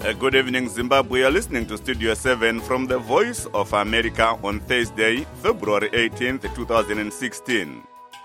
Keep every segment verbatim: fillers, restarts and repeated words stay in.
Uh, good evening, Zimbabwe. You're listening to Studio seven from the Voice of America on Thursday, February eighteenth, twenty sixteen.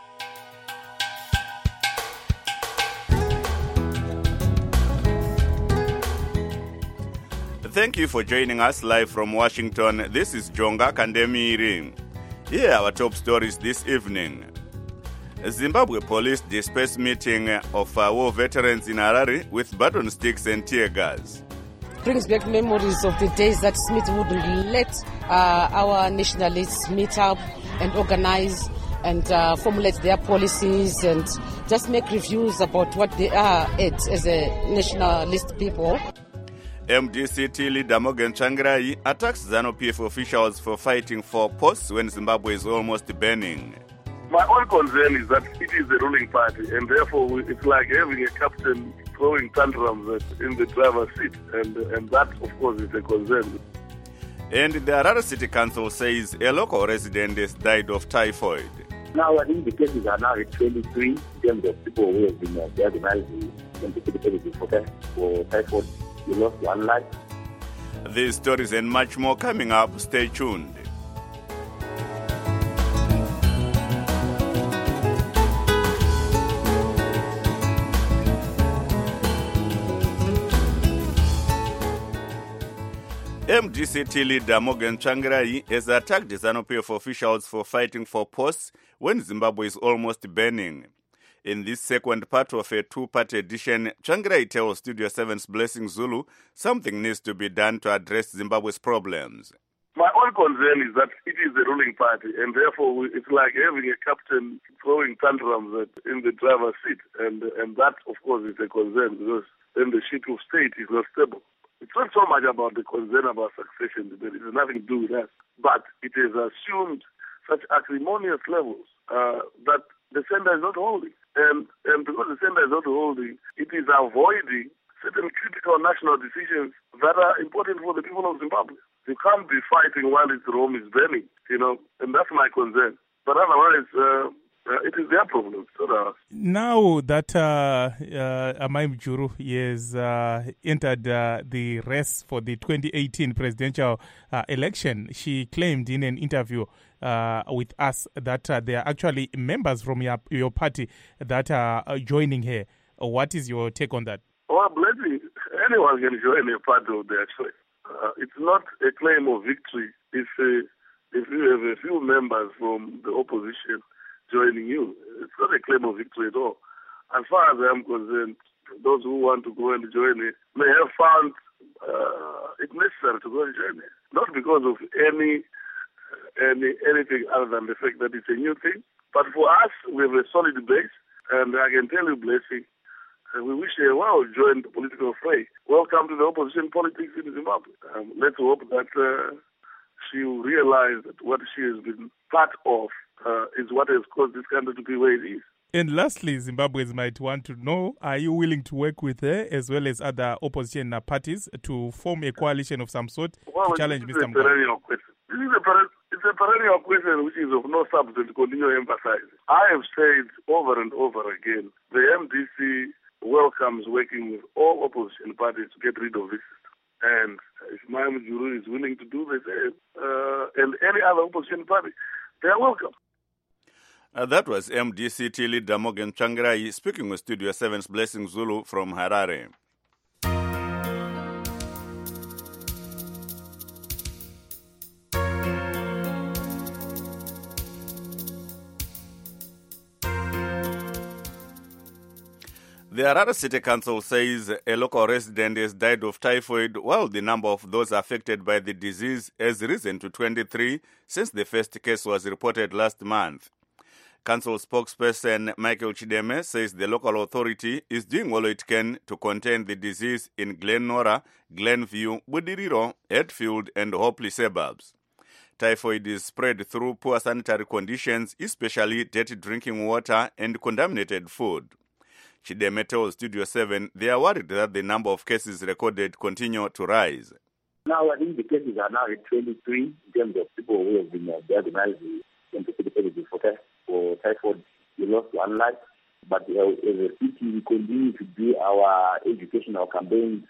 Thank you for joining us live from Washington. This is Jonga Kandemiri. Here are our top stories this evening. Zimbabwe police dispersed meeting of uh, war veterans in Harare with baton sticks and tear gas. Brings back memories of the days that Smith wouldn't let uh, our nationalists meet up and organize and uh, formulate their policies and just make reviews about what they are at as a nationalist people. M D C T leader Morgan Tsvangirai attacks ZANU-P F officials for fighting for posts when Zimbabwe is almost burning. My only concern is that it is the ruling party, and therefore it's like having a captain throwing tantrums in the driver's seat, and, and that, of course, is a concern. And the Harare City Council says a local resident has died of typhoid. Now, I think the cases are now at twenty-three in terms of people who have been uh, diagnosed with for, for typhoid. We lost one life. These stories and much more coming up. Stay tuned. M D C T leader Morgan Tsvangirai has attacked ZANU-P F officials for fighting for posts when Zimbabwe is almost burning. In this second part of a two-part edition, Tsvangirai tells Studio seven's Blessing Zulu something needs to be done to address Zimbabwe's problems. My only concern is that it is the ruling party, and therefore it's like having a captain throwing tantrums in the driver's seat, and, and that, of course, is a concern because then the ship of state is not stable. It's not so much about the concern about succession. There is nothing to do with that. But it is assumed such acrimonious levels uh, that the center is not holding. And, and because the center is not holding, it is avoiding certain critical national decisions that are important for the people of Zimbabwe. You can't be fighting while its Rome is burning, you know, and that's my concern. But otherwise, uh, Uh, it is their problem. So that now that uh, uh, Amai Mjuru has uh, entered uh, the race for the twenty eighteen presidential uh, election, she claimed in an interview uh, with us that uh, there are actually members from your, your party that are joining her. What is your take on that? Well, Blessing, anyone can join a party of their choice. Uh, it's not a claim of victory if, uh, if you have a few members from the opposition joining you. It's not a claim of victory at all. As far as I'm concerned, those who want to go and join it may have found uh, it necessary to go and join it. Not because of any, any anything other than the fact that it's a new thing. But for us, we have a solid base, and I can tell you, Blessing, uh, we wish her well join the political fray. Welcome to the opposition politics in Zimbabwe. Um, let's hope that uh, she will realize that what she has been part of Uh, is what has caused this country to be where it is. And lastly, Zimbabweans might want to know, are you willing to work with her as well as other opposition parties to form a coalition of some sort well, to challenge Mister Mugabe? This is a perennial It's a perennial question which is of no substance to continue emphasizing. I have said over and over again, the M D C welcomes working with all opposition parties to get rid of this system. And if Mai Mjuru is willing to do the same, uh, and any other opposition party, they are welcome. Uh, that was M D C T leader Morgan Tsvangirai speaking with Studio seven's Blessing Zulu from Harare. The Harare City Council says a local resident has died of typhoid, while the number of those affected by the disease has risen to twenty-three since the first case was reported last month. Council spokesperson Michael Chideme says the local authority is doing all it can to contain the disease in Glen Norah, Glenview, Budiriro, Hatfield and Hopley suburbs. Typhoid is spread through poor sanitary conditions, especially dirty drinking water and contaminated food. Chideme tells Studio seven they are worried that the number of cases recorded continue to rise. Now, I think the cases are now at twenty-three in terms of people who have been uh, diagnosed with for typhoid. We lost one life, but uh, as a city, we continue to do our educational campaigns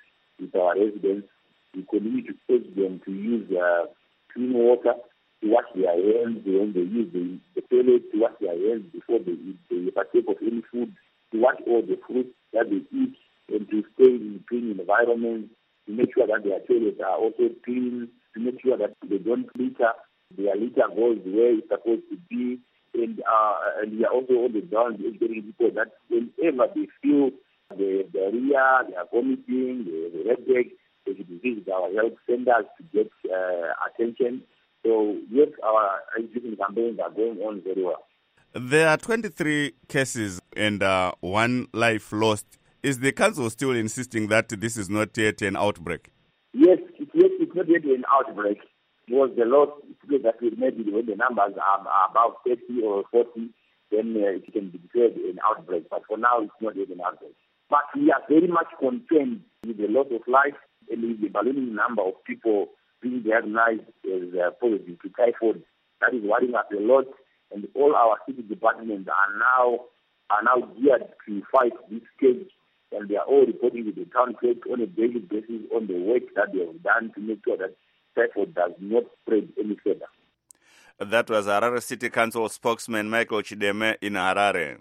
with our residents. We continue to urge them to use uh, clean water, to wash their hands when they use the, the toilet, to wash their hands before they eat, they partake of any food, to wash all the fruits that they eat, and to stay in clean environments, to make sure that their toilets are also clean, to make sure that they don't litter, their litter goes where it's supposed to be. And, uh, and we are also on the ground getting people that whenever they feel the diarrhea, they are vomiting, the, the headache, they should visit our health centers to get uh, attention. So yes, our education campaigns are going on very well. There are twenty-three cases and uh, one life lost. Is the council still insisting that this is not yet an outbreak? Yes, it's, yet, it's not yet an outbreak. It was the loss that we made when the numbers are, are about thirty or forty, then uh, it can be declared an outbreak. But for now, it's not yet an outbreak. But we are very much concerned with the loss of life and with the ballooning number of people being diagnosed as uh, positive to typhoid. That is worrying us a lot, and all our city departments are now are now geared to fight this case, and they are all reporting to the town clerk on a daily basis on the work that they have done to make sure that typhoid does not spread any further. That was Harare City Council spokesman Michael Chideme in Harare.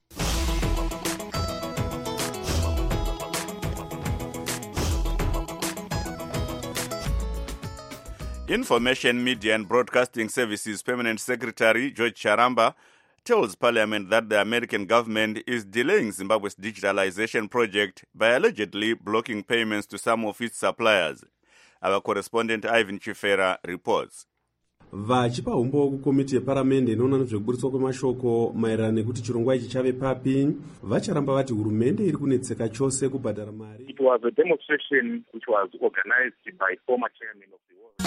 Information, Media and Broadcasting Services Permanent Secretary George Charamba tells Parliament that the American government is delaying Zimbabwe's digitalization project by allegedly blocking payments to some of its suppliers. Our correspondent Ivan Chifera reports. Vachipa umbo kukomiti yeparamende inoona nezvekuburitswa kwemashoko maererano nekuti chirongwa ichi chave papi, vacharamba vati hurumende iri kunetseka chose kubhadhara mari. It was a demonstration which was organized by former chairman of the world.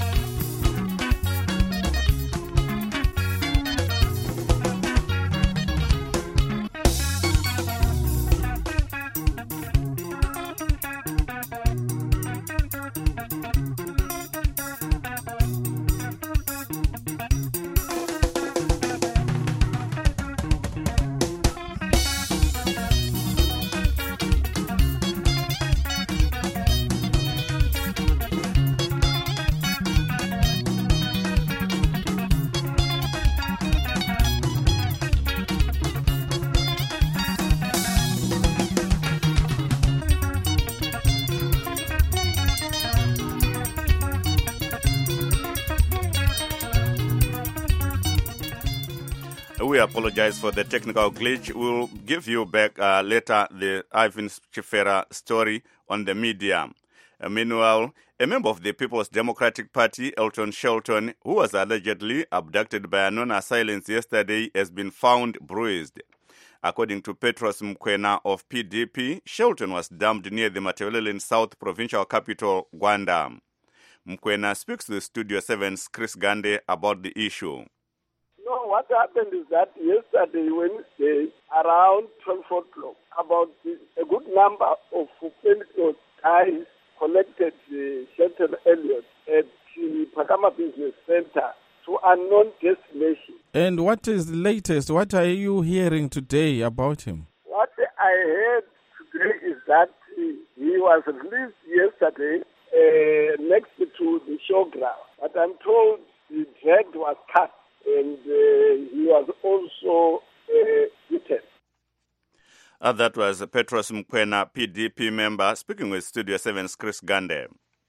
We apologize for the technical glitch. We'll give you back uh, later the Ivan Chifera story on the media. Uh, meanwhile, a member of the People's Democratic Party, Elton Shelton, who was allegedly abducted by unknown assailants yesterday, has been found bruised. According to Petros Mkwena of P D P, Shelton was dumped near the Matabeleland South provincial capital, Gwanda. Mkwena speaks to Studio seven's Chris Gande about the issue. No, what happened is that yesterday, Wednesday, around twelve o'clock, about a good number of Pentecost guys collected uh, Shelton Elliott at the Pakama Business Center to unknown destination. And what is the latest? What are you hearing today about him? What I heard today is that he, he was released yesterday uh, next to the showground. But I'm told the drag was cut. And uh, he was also uh, beaten. Uh, that was Petros Mkwena, P D P member, speaking with Studio seven's Chris Gande.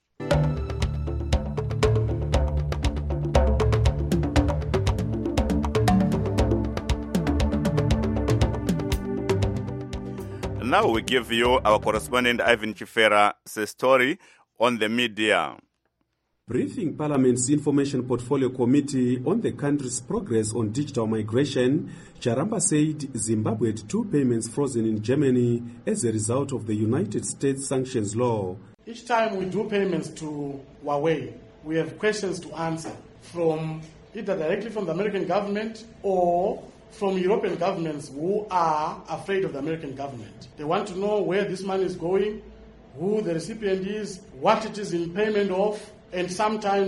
Now we give you our correspondent Ivan Chifera's story on the media. Briefing Parliament's Information Portfolio Committee on the country's progress on digital migration, Charamba said Zimbabwe had two payments frozen in Germany as a result of the United States sanctions law. Each time we do payments to Huawei, we have questions to answer from either directly from the American government or from European governments who are afraid of the American government. They want to know where this money is going, who the recipient is, what it is in payment of, and sometimes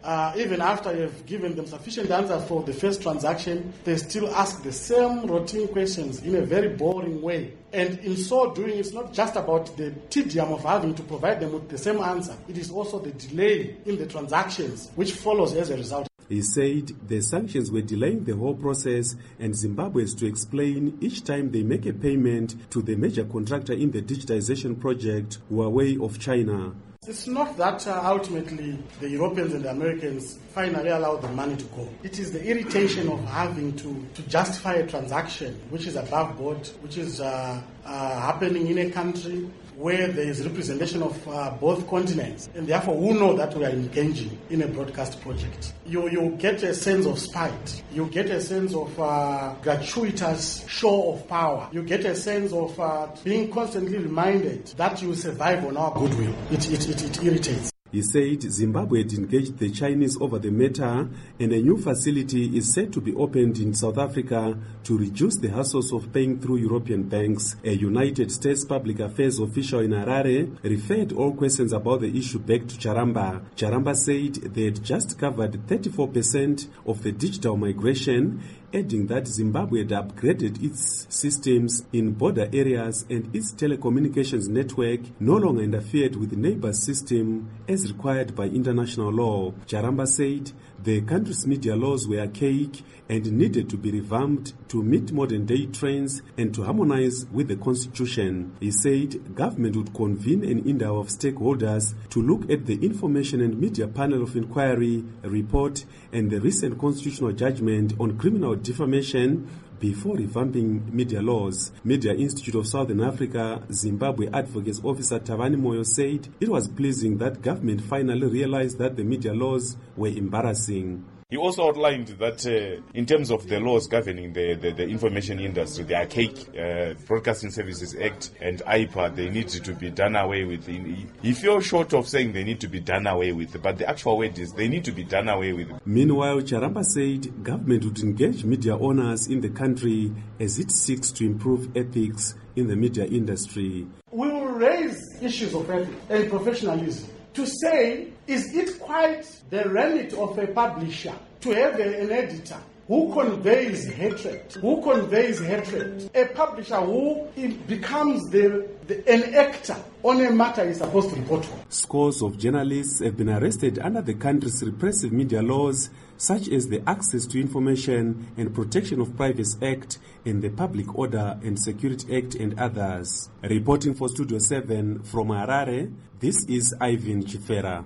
uh, even after you've given them sufficient answers for the first transaction, they still ask the same routine questions in a very boring way. And in so doing, it's not just about the tedium of having to provide them with the same answer. It is also the delay in the transactions, which follows as a result. He said the sanctions were delaying the whole process, and Zimbabwe is to explain each time they make a payment to the major contractor in the digitization project, Huawei of China. It's not that uh, ultimately the Europeans and the Americans finally allow the money to go. It is the irritation of having to, to justify a transaction which is above board, which is uh, uh, happening in a country where there is representation of uh, both continents, and therefore who know that we are engaging in a broadcast project. You you get a sense of spite. You get a sense of uh, gratuitous show of power. You get a sense of uh, being constantly reminded that you survive on our goodwill. It, it, it, it irritates. He said Zimbabwe had engaged the Chinese over the matter, and a new facility is set to be opened in South Africa to reduce the hassles of paying through European banks. A United States Public Affairs official in Harare referred all questions about the issue back to Charamba. Charamba said they had just covered thirty-four percent of the digital migration, adding that Zimbabwe had upgraded its systems in border areas and its telecommunications network no longer interfered with the neighbor's system as required by international law. Charamba said the country's media laws were archaic and needed to be revamped to meet modern-day trends and to harmonize with the constitution. He said government would convene an inter of stakeholders to look at the Information and Media Panel of Inquiry report and the recent constitutional judgment on criminal defamation before revamping media laws. Media Institute of Southern Africa Zimbabwe Advocates Officer Tavani Moyo said it was pleasing that government finally realized that the media laws were embarrassing. He also outlined that uh, in terms of the laws governing the, the, the information industry, the archaic uh, Broadcasting Services Act and I P A, they need to be done away with. He feels short of saying they need to be done away with, but the actual word is they need to be done away with. Meanwhile, Charamba said government would engage media owners in the country as it seeks to improve ethics in the media industry. We will raise issues of ethics and professionalism to say, is it quite the remit of a publisher to have a, an editor who conveys hatred, who conveys hatred, a publisher who becomes the, the, an actor on a matter he's supposed to report on? Scores of journalists have been arrested under the country's repressive media laws, such as the Access to Information and Protection of Privacy Act and the Public Order and Security Act and others. Reporting for Studio seven from Harare, this is Ivan Chifera.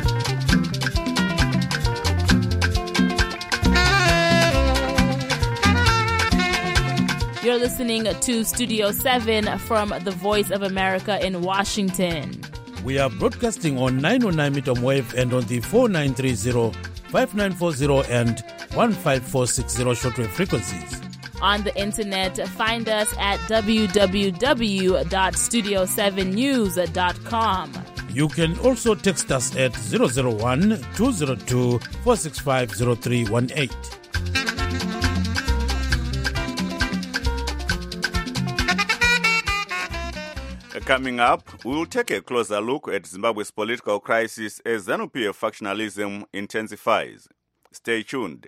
You're listening to Studio seven from the Voice of America in Washington. We are broadcasting on nine oh nine meter wave and on the four nine three zero, five nine four zero and one five four six zero shortwave frequencies. On the internet, find us at w w w dot studio seven news dot com. You can also text us at zero zero one, two zero two, four six five zero three one eight. Coming up, we will take a closer look at Zimbabwe's political crisis as ZANU-P F factionalism intensifies. Stay tuned.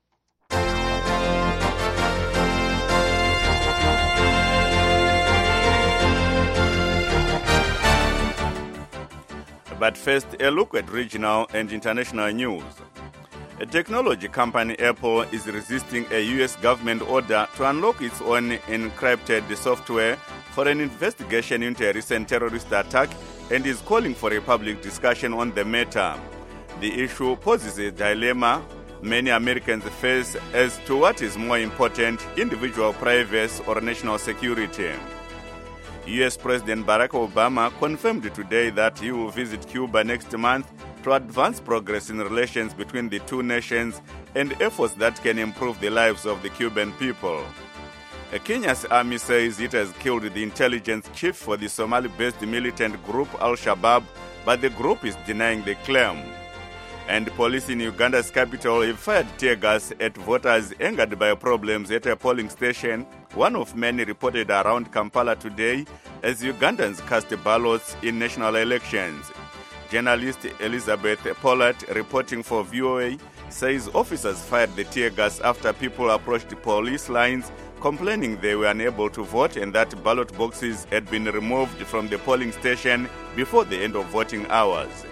But first, a look at regional and international news. A technology company, Apple, is resisting a U S government order to unlock its own encrypted software for an investigation into a recent terrorist attack and is calling for a public discussion on the matter. The issue poses a dilemma many Americans face as to what is more important, individual privacy or national security. U S President Barack Obama confirmed today that he will visit Cuba next month to advance progress in relations between the two nations and efforts that can improve the lives of the Cuban people. Kenya's army says it has killed the intelligence chief for the Somali-based militant group Al-Shabaab, but the group is denying the claim. And police in Uganda's capital have fired tear gas at voters angered by problems at a polling station, one of many reported around Kampala today, as Ugandans cast ballots in national elections. journalist Elizabeth Pollard, reporting for V O A, says officers fired the tear gas after people approached the police lines complaining they were unable to vote and that ballot boxes had been removed from the polling station before the end of voting hours.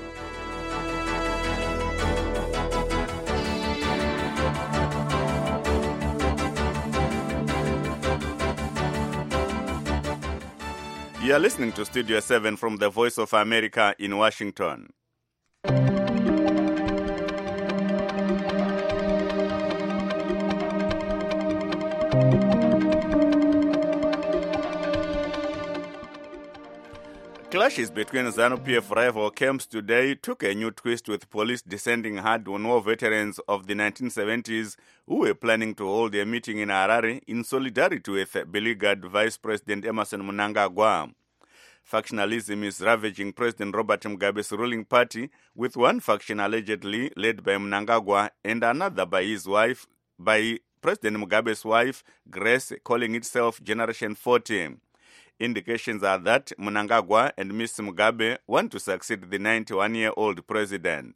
You are listening to Studio seven from the Voice of America in Washington. Clashes between ZANU-P F rival camps today took a new twist, with police descending hard on war veterans of the nineteen seventies who were planning to hold a meeting in Harare in solidarity with beleaguered Vice President Emmerson Mnangagwa. Factionalism is ravaging President Robert Mugabe's ruling party, with one faction allegedly led by Mnangagwa and another by his wife, by President Mugabe's wife, Grace, calling itself Generation forty. Indications are that Mnangagwa and Mister Mugabe want to succeed the ninety-one-year-old president.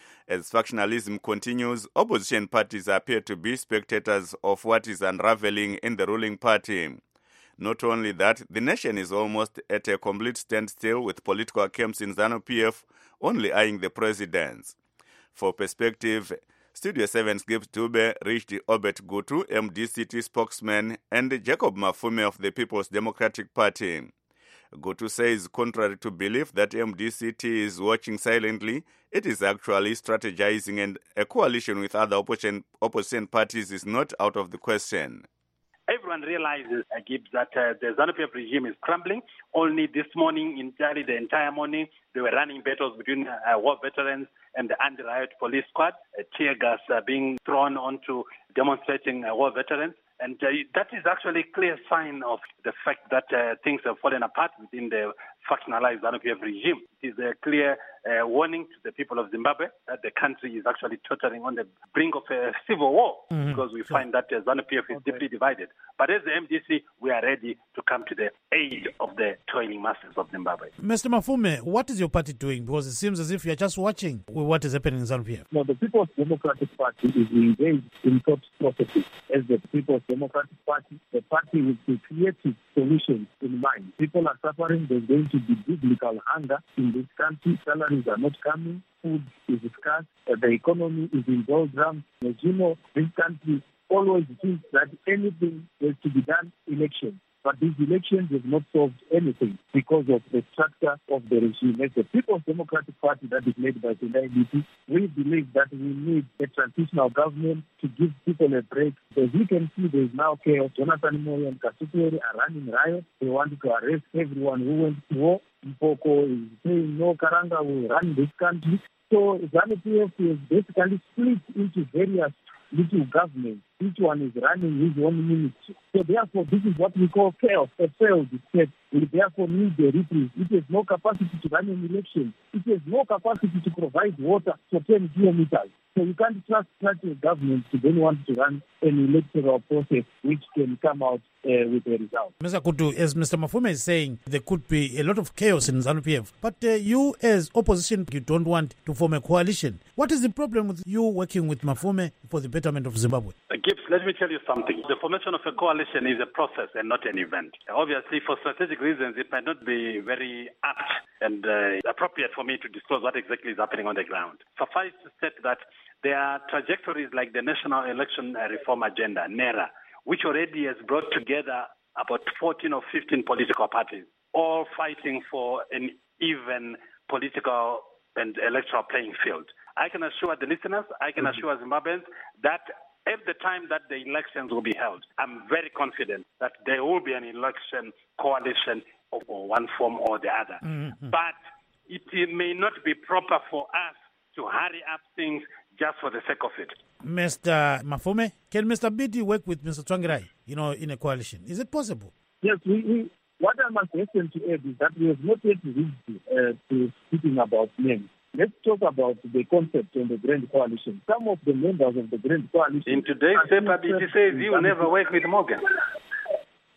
As factionalism continues, opposition parties appear to be spectators of what is unraveling in the ruling party. Not only that, the nation is almost at a complete standstill, with political camps in ZANU-P F only eyeing the presidents. For perspective, Studio seven's Gibbs Dube reached Obet Gutu, M D C T spokesman, and Jacob Mafume of the People's Democratic Party. Gutu says, contrary to belief that M D C T is watching silently, it is actually strategizing, and a coalition with other opposition, opposition parties is not out of the question. Everyone realizes, uh, Gibbs, that uh, the ZANU-P F regime is crumbling. Only this morning, entirely the entire morning, they were running battles between uh, war veterans and the anti-riot police squad, uh, tear gas uh, being thrown onto demonstrating uh, war veterans. And uh, that is actually a clear sign of the fact that uh, things have fallen apart within the factionalized ZANU-P F regime. It is a clear uh, warning to the people of Zimbabwe that the country is actually tottering on the brink of a civil war, mm-hmm. because we find that uh, ZANU-P F is okay. deeply divided. But as the M D C, we are ready to come to the aid of the toiling masses of Zimbabwe. Mister Mafume, what is your party doing? Because it seems as if you're just watching what is happening in ZANU-P F. No, the People's Democratic Party is engaged in thought processes. As the People's Democratic Party, the party with the creative solutions in mind. People are suffering. There's going to be biblical hunger in this country. Salaries are not coming. Food is scarce. Uh, the economy is in doldrums. As you know, this country always thinks that anything has to be done election. But these elections have not solved anything because of the structure of the regime. As the People's Democratic Party that is led by the I D P, we believe that we need a transitional government to give people a break. As you can see, there is now chaos. Jonathan Moyo and Kasiperi are running riots. They want to arrest everyone who went to war. Mpoko is saying, no, Karanga will run this country. So ZANU-P F is basically split into various little governments. Each one is running his own ministry. So therefore, this is what we call chaos. A failed state will therefore need a reprieve. It has no capacity to run an election. It has no capacity to provide water for ten kilometers. So you can't trust such a government to then want to run an electoral process which can come out uh, with a result. Mister Kutu, as Mister Mafume is saying, there could be a lot of chaos in ZANU-P F. But uh, you as opposition, you don't want to form a coalition. What is the problem with you working with Mafume for the betterment of Zimbabwe? Uh, Gibbs, let me tell you something. The formation of a coalition is a process and not an event. Obviously, for strategic reasons, it might not be very apt and uh, appropriate for me to disclose what exactly is happening on the ground. Suffice to state that there are trajectories like the National Election Reform Agenda, NERA, which already has brought together about fourteen or fifteen political parties, all fighting for an even political and electoral playing field. I can assure the listeners, I can assure Zimbabweans that at the time that the elections will be held, I'm very confident that there will be an election coalition of one form or the other. Mm-hmm. But it may not be proper for us to hurry up things just for the sake of it. Mister Mafume, can Mister Bidi work with Mister Tsvangirai, you know, in a coalition? Is it possible? Yes, we, we what I must hasten to add is that we have not yet reached uh, to speaking about names. Let's talk about the concept of the Grand Coalition. Some of the members of the Grand Coalition... In today's paper, Bidi says you will never work with Morgan.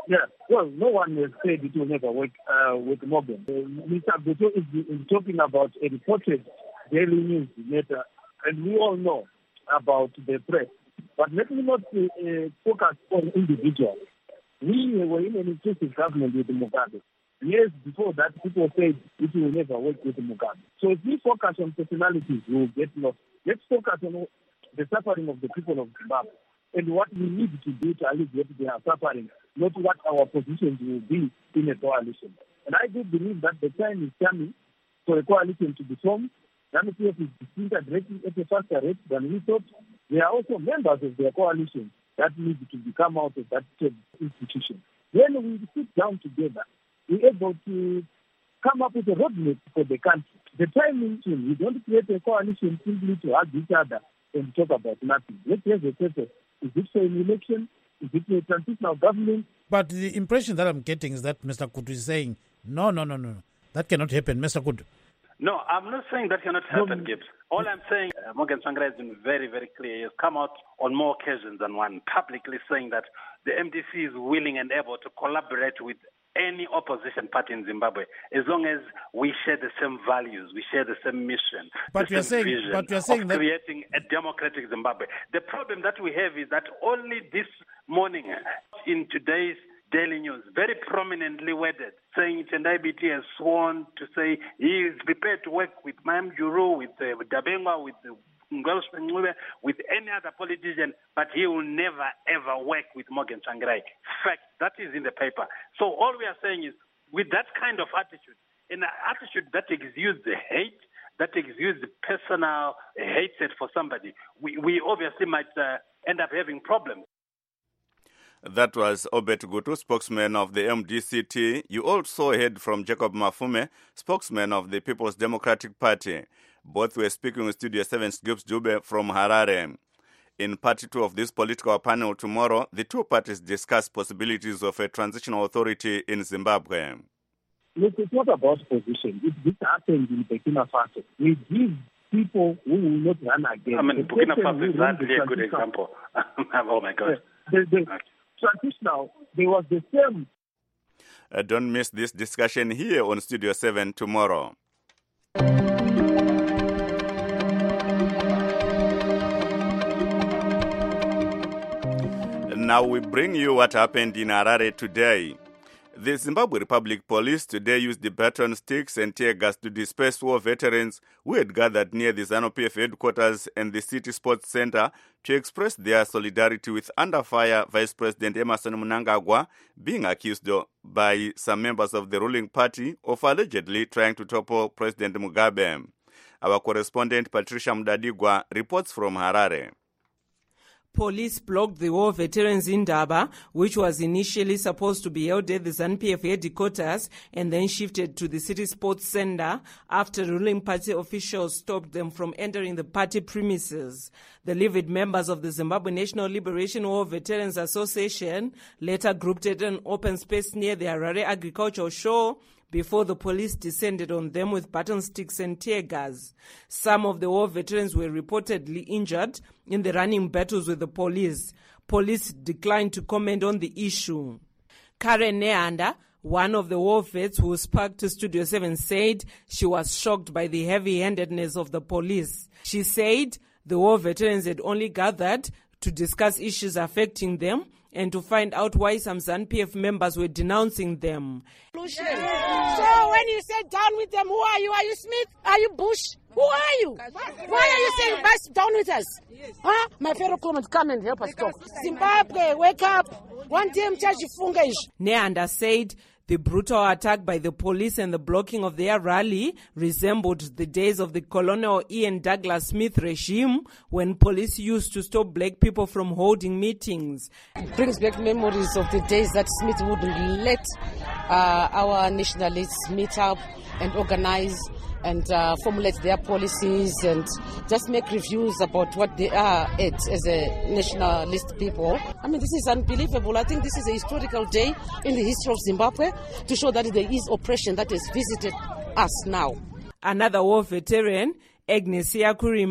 Yeah, well, no one has said it will never work uh, with Morgan. Uh, Mister Buto is, is talking about a reported Daily News letter, and we all know about the press. But let me not uh, focus on individuals. We were in an inclusive government with Mugabe. Years before that, people said it will never work with Mugabe. So if we focus on personalities, we will get lost. Let's focus on the suffering of the people of Zimbabwe and what we need to do to alleviate their suffering, not what our positions will be in a coalition. And I do believe that the time is coming for a coalition to be formed. ZANU-P F is disintegrating at a faster rate than we thought. There are also members of their coalition that need to become out of that institution. When we sit down together, we're able to come up with a roadmap for the country. The time is soon. We don't create a coalition simply to hug each other and talk about nothing. Let's have a purpose. Is it for an election? Is it for a transitional government? But the impression that I'm getting is that Mister Kudu is saying, no, no, no, no, that cannot happen. Mister Kudu. No, I'm not saying that cannot happen, Gibbs. All I'm saying, uh, Morgan Tsvangirai has been very, very clear. He has come out on more occasions than one, publicly saying that the M D C is willing and able to collaborate with any opposition party in Zimbabwe, as long as we share the same values, we share the same mission, but the you're same saying, vision but you're saying of that creating a democratic Zimbabwe. The problem that we have is that only this morning in today's Daily News, very prominently worded, saying Tendai Biti has sworn to say he is prepared to work with Mayam Juru, with, uh, with Dabengwa, with uh, with any other politician, but he will never ever work with Morgan Tsvangirai. Fact, that is in the paper. So all we are saying is, with that kind of attitude, an attitude that exudes the hate, that exudes the personal hatred for somebody, we, we obviously might uh, end up having problems. That was Obet Gutu, spokesman of the M D C T. You also heard from Jacob Mafume, spokesman of the People's Democratic Party. Both were speaking with Studio seven's Gibbs Dube from Harare. In part two of this political panel tomorrow, the two parties discuss possibilities of a transitional authority in Zimbabwe. Look, it's not about position. If this happens in Burkina Faso, we give people who will not run again. I mean, Burkina Faso is exactly a good example. Oh, my God. The, the okay. Transitional, there was the same. Uh, don't miss this discussion here on Studio seven tomorrow. Now we bring you what happened in Harare today. The Zimbabwe Republic Police today used the baton sticks and tear gas to disperse war veterans who had gathered near the ZANU-P F headquarters and the City Sports Center to express their solidarity with under fire Vice President Emmerson Mnangagwa, being accused by some members of the ruling party of allegedly trying to topple President Mugabe. Our correspondent Patricia Mdadigwa reports from Harare. Police blocked the war veterans in Daba, which was initially supposed to be held at the ZANU-P F headquarters and then shifted to the City Sports Center after ruling party officials stopped them from entering the party premises. The livid members of the Zimbabwe National Liberation War Veterans Association later grouped at an open space near the Harare Agricultural Show before the police descended on them with baton sticks and tear gas. Some of the war veterans were reportedly injured in the running battles with the police. Police declined to comment on the issue. Karen Neanda, one of the war vets who spoke to Studio seven, said she was shocked by the heavy-handedness of the police. She said the war veterans had only gathered to discuss issues affecting them and to find out why some ZANU-P F members were denouncing them. So when you say down with them, who are you? Are you Smith? Are you Bush? Who are you? Why are you saying bus down with us? Huh? My fellow comments, come and help us talk. Zimbabwe, wake up. One team charge funga. Neanda said the brutal attack by the police and the blocking of their rally resembled the days of the Colonel Ian Douglas Smith regime, when police used to stop black people from holding meetings. It brings back memories of the days that Smith wouldn't let uh, our nationalists meet up and organize and uh, formulate their policies and just make reviews about what they are at as a nationalist people. I mean, this is unbelievable. I think this is a historical day in the history of Zimbabwe to show that there is oppression that has visited us now. Another war veteran, Agnesia Kurima,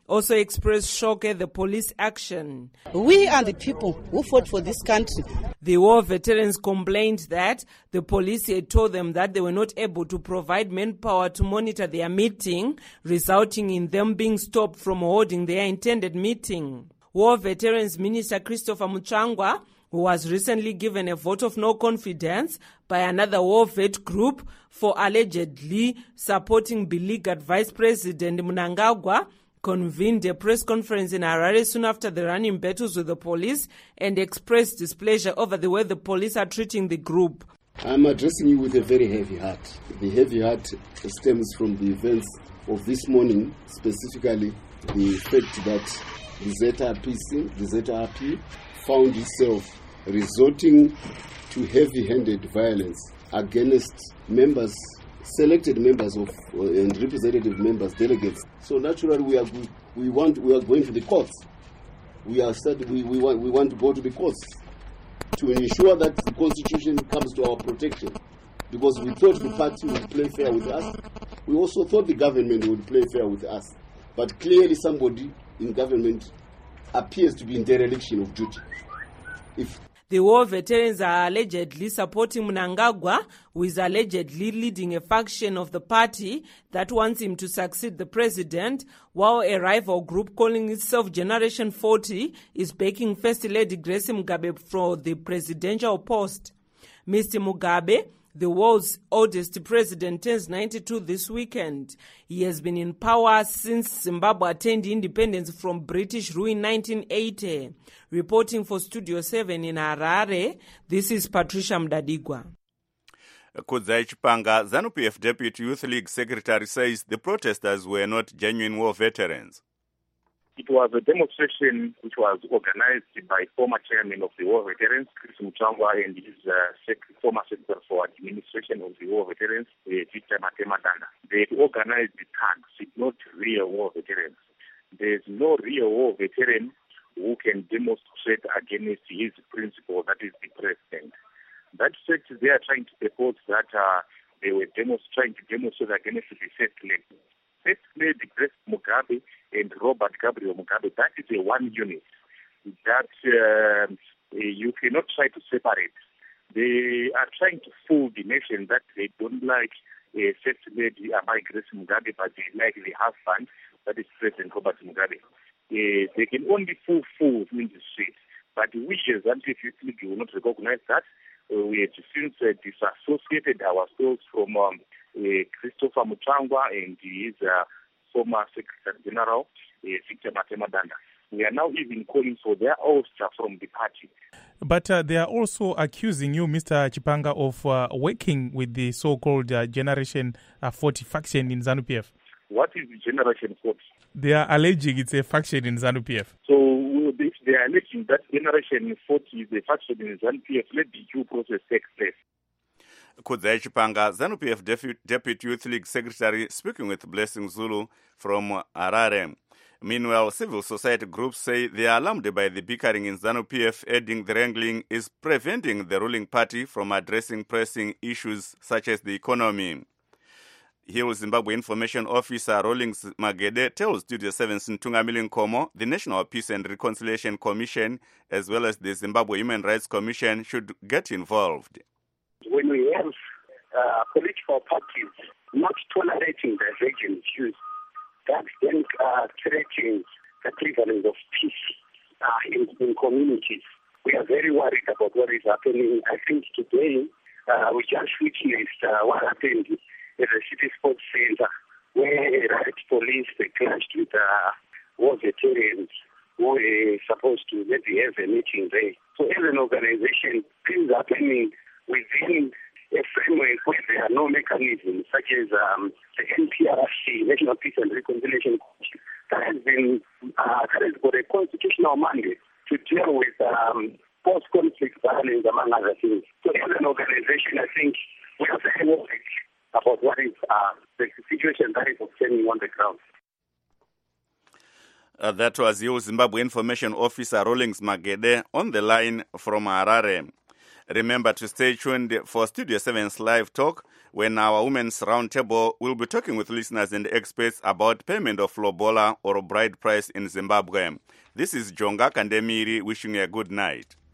also expressed shock at the police action. We are the people who fought for this country. The war veterans complained that the police had told them that they were not able to provide manpower to monitor their meeting, resulting in them being stopped from holding their intended meeting. War Veterans Minister Christopher Muchangwa, who was recently given a vote of no confidence by another war vet group for allegedly supporting beleaguered Vice President Mnangagwa, convened a press conference in Harare soon after the running battles with the police and expressed displeasure over the way the police are treating the group. I'm addressing you with a very heavy heart. The heavy heart stems from the events of this morning, specifically the fact that the Zeta R P C, the Zeta R P, found itself resorting to heavy-handed violence against members, selected members of uh, and representative members, delegates. So naturally, we are we want we are going to the courts. We are said we, we want we want to go to the courts to ensure that the Constitution comes to our protection. Because we thought the party would play fair with us. We also thought the government would play fair with us. But clearly, somebody in government appears to be in dereliction of duty. If The war veterans are allegedly supporting Mnangagwa, who is allegedly leading a faction of the party that wants him to succeed the president, while a rival group calling itself Generation forty is backing First Lady Grace Mugabe for the presidential post. Mister Mugabe, the world's oldest president, turns ninety-two this weekend. He has been in power since Zimbabwe attained independence from British rule in nineteen eighty. Reporting for Studio seven in Harare, this is Patricia Mdadigwa. Kudzai Chipanga, ZANU-P F Deputy Youth League Secretary, says the protesters were not genuine war veterans. It was a demonstration which was organized by former chairman of the War Veterans, Chris Muchangwa, and his uh, sec- former secretary for administration of the War Veterans, uh, Victor Matema Danda. They organized the tags, not real war veterans. There's no real war veteran who can demonstrate against his principle, that is the president. That fact, they are trying to support that uh, they were trying to demonstrate against the first lady. First lady Grace Mugabe and Robert Gabriel Mugabe, that is a one unit that uh, you cannot try to separate. They are trying to fool the nation that they don't like a uh, First Lady Amai Grace Mugabe, but they like the husband, that is President Robert Mugabe. Uh, they can only fool fools in the street. But we as ZANU-P F League will not recognize that. Uh, we have since uh, disassociated ourselves from um, uh, Christopher Muchangwa and his uh, former Secretary General, uh, Victor Matema Danda. We are now even calling for their ouster from the party. But uh, they are also accusing you, Mister Chipanga, of uh, working with the so-called uh, Generation uh, forty faction in ZANU-P F. What is the Generation forty? They are alleging it's a faction in ZANU-P F. So if they are alleging that Generation forty is a faction in ZANU-P F, let the due process take place. Kudzai Chipanga, ZANU-P F Depu- Deputy Youth League Secretary, speaking with Blessing Zulu from Harare. Meanwhile, civil society groups say they are alarmed by the bickering in ZANU-P F, adding the wrangling is preventing the ruling party from addressing pressing issues such as the economy. Hill Zimbabwe Information Officer Rawlings Magede tells Studio seven Ntungamili Nkomo the National Peace and Reconciliation Commission, as well as the Zimbabwe Human Rights Commission, should get involved. When we have uh, political parties not tolerating divergent views, that then uh, threatens the prevalence of peace uh, in, in communities. We are very worried about what is happening. I think today uh, we just witnessed uh, what happened at the City Sports Center, where riot police they clashed with uh, war veterans who were supposed to maybe have a meeting there. So as an organization, things are happening within a framework where there are no mechanisms such as um, the N P R C, National Peace and Reconciliation Commission, that has been uh, that has got a constitutional mandate to deal with um, post-conflict violence, among other things. So as an organization, I think we are very worried about what is uh, the situation that is obtaining on the ground. Uh, that was your Zimbabwe Information Officer Rawlings Magede on the line from Harare. Remember to stay tuned for Studio seven's live talk, when our Women's Roundtable will be talking with listeners and experts about payment of lobola or bride price in Zimbabwe. This is Jonga Kandemiri wishing you a good night.